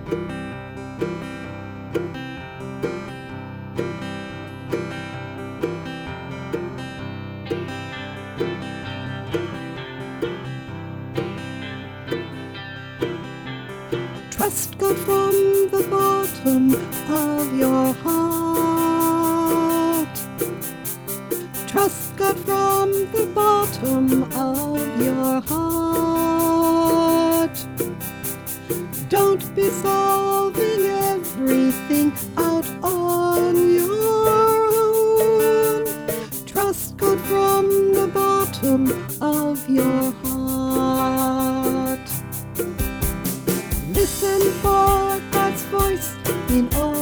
Trust God from the bottom of your heart. Trust God from the bottom of your heart. Don't be solving everything out on your own. Trust God from the bottom of your heart. Listen for God's voice in all